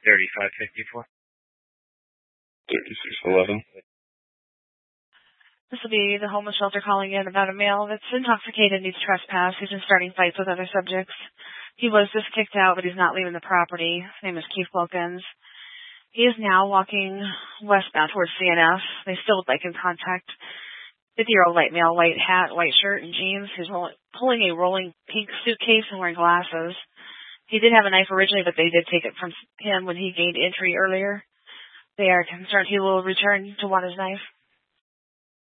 3554. 3611. This will be the homeless shelter calling in about a male that's intoxicated and needs trespass. He's been starting fights with other subjects. He was just kicked out, but he's not leaving the property. His name is Keith Wilkins. He is now walking westbound towards CNF. They still would like in contact. 50-year-old white male, white hat, white shirt, and jeans. He's pulling a rolling pink suitcase and wearing glasses. He did have a knife originally, but they did take it from him when he gained entry earlier. They are concerned he will return to want his knife.